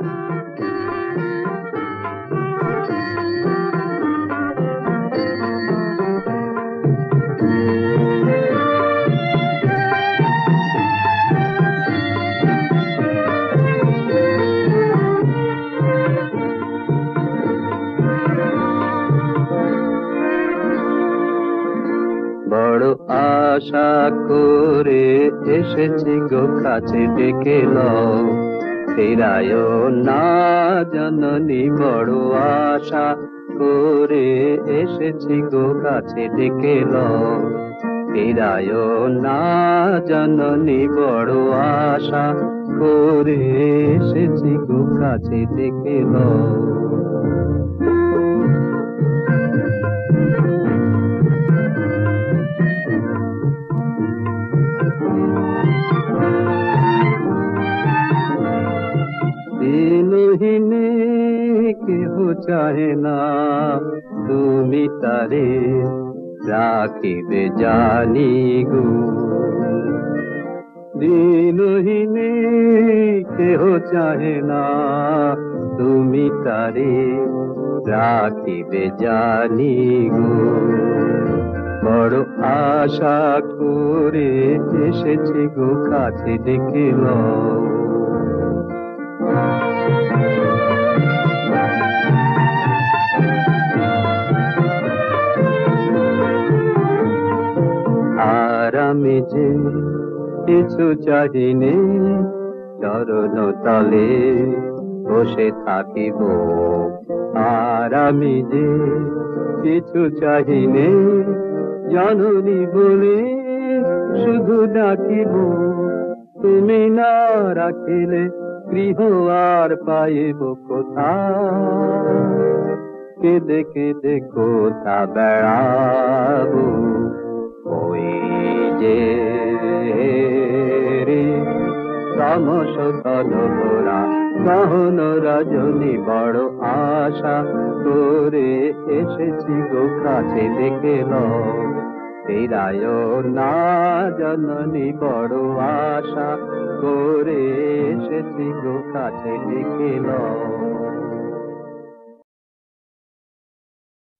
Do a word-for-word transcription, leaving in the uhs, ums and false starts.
বড় আশা করে এসেছি গো কাছে ডেকে লও, ফিরায় না জননী। বড় আশা করে এসেছি গো কাছে ডেকে লও, ফিরায় না জননী। বড় আশা করে এসেছি গো কাছে ডেকে লও। দিনহীনে কেহ চাহে না, তুমি তারে রাখিবে জানি গো। দিনহীনে কেহ চাহে না, তুমি তারে রাখিবে জানি গো। বড় আশা করে এসেছি গো কাছে ডেকে লও। আর আমি যে কিছু চাহিনে, চরণ তলে বসে থাকিব। আর আমি যে কিছু চাহিনে, জননী বলে শুধু ডাকিব। তুমি না রাখিলে গৃহ আর পাইব কোথায়, কেঁদে কেঁদে কোথা বেড়াবো। ওই যে রে তামস তলরা গহন রজনী। বড় আশা করে এসেছি গো কাছে ডেকে লও, ফিরায় না জননী। বড় আশা করে এসেছি গো কাছে ডেকে লও।